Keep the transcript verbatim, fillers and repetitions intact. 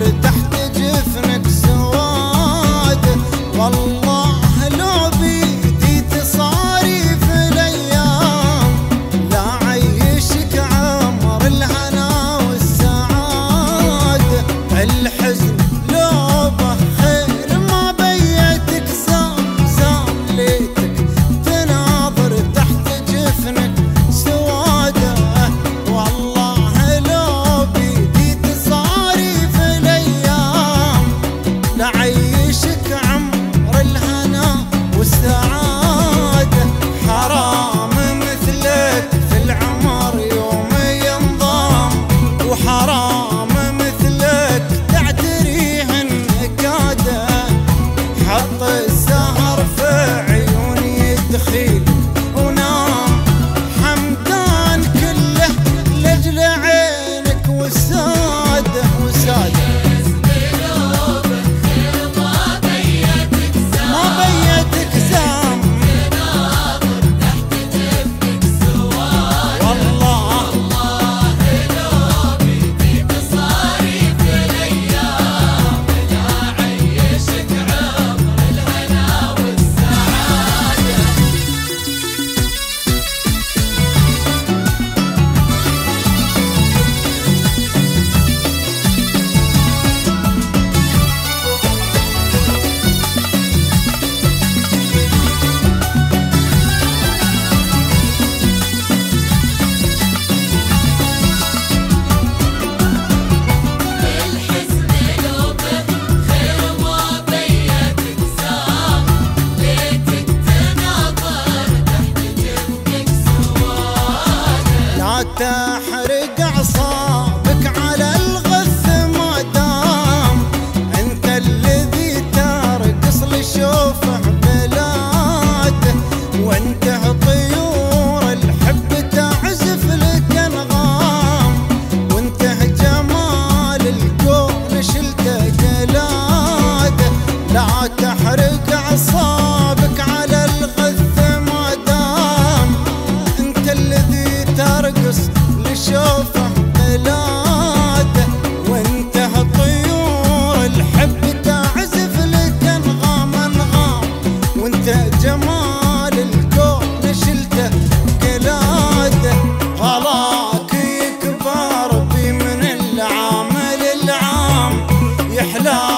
تحت جفنك سواد. والله لو بيدي تصاريف الايام لا عيشك عمر الهنا والسعادة. الحزن لو بخير ما بيتك زام زام ليتك تناظر تحت جفنك سوادة. والله لو بيدي تصاريف الايام لعيشك عمر الهنا والسعادة. حرام مثلك في العمر يوم ينضام، وحرام مثلك تعتريه النكادة. حط السهر في عيوني يدخيل ونام، حمدان كله لجل عينك وسادة وسادة. ما بيتك زام والله تحرق أعصابك على الغث ما دام أنت الذي ترقص لشوفه بلاده. وانت طيور الحب تعزف لك أنغام، وانت جمال الكون شلته قلاده. لا تحرق أعصابك على الغث ما دام أنت الذي ترقص لشوفه بلاده. وانت طيور الحب تعزف لك انغام انغام، وانت جمال الكون شلته قلاده. غلاك يكبر بي من العام للعام يحلى